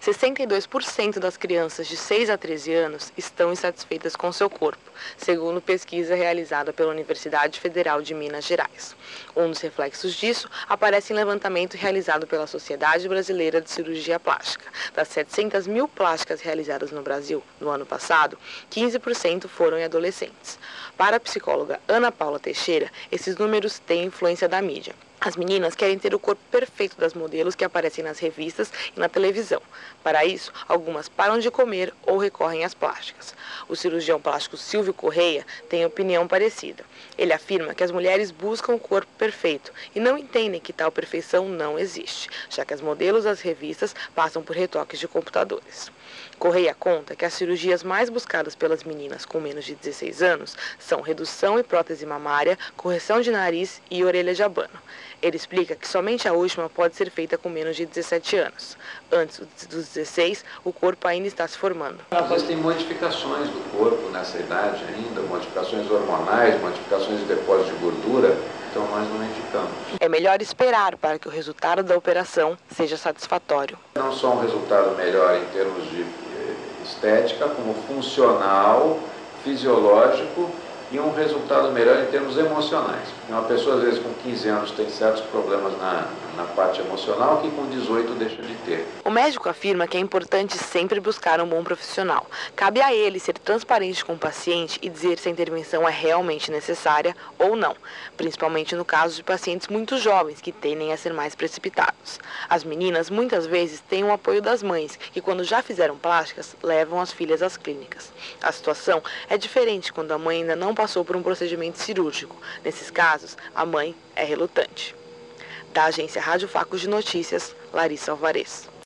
62% das crianças de 6 a 13 anos estão insatisfeitas com seu corpo, segundo pesquisa realizada pela Universidade Federal de Minas Gerais. Um dos reflexos disso aparece em levantamento realizado pela Sociedade Brasileira de Cirurgia Plástica. Das 700 mil plásticas realizadas no Brasil no ano passado, 15% foram em adolescentes. Para a psicóloga Ana Paula Teixeira, esses números têm influência da mídia. As meninas querem ter o corpo perfeito das modelos que aparecem nas revistas e na televisão. Para isso, algumas param de comer ou recorrem às plásticas. O cirurgião plástico Silvio Correia tem opinião parecida. Ele afirma que as mulheres buscam o corpo perfeito e não entendem que tal perfeição não existe, já que as modelos das revistas passam por retoques de computadores. Correia conta que as cirurgias mais buscadas pelas meninas com menos de 16 anos são redução e prótese mamária, correção de nariz e orelha de abano. Ele explica que somente a última pode ser feita com menos de 17 anos. Antes dos 16, o corpo ainda está se formando. Existem modificações do corpo nessa idade ainda, modificações hormonais, modificações de depósito de gordura, então nós não indicamos. É melhor esperar para que o resultado da operação seja satisfatório. Não só um resultado melhor em termos de estética, como funcional, fisiológico, e um resultado melhor em termos emocionais. Uma pessoa, às vezes, com 15 anos tem certos problemas na parte emocional que com 18 deixa de ter. O médico afirma que é importante sempre buscar um bom profissional. Cabe a ele ser transparente com o paciente e dizer se a intervenção é realmente necessária ou não, principalmente no caso de pacientes muito jovens que tendem a ser mais precipitados. As meninas, muitas vezes, têm o apoio das mães, que quando já fizeram plásticas, levam as filhas às clínicas. A situação é diferente quando a mãe ainda não passou por um procedimento cirúrgico. Nesses casos, a mãe é relutante. Da agência Rádio Facos de Notícias, Larissa Alvarez.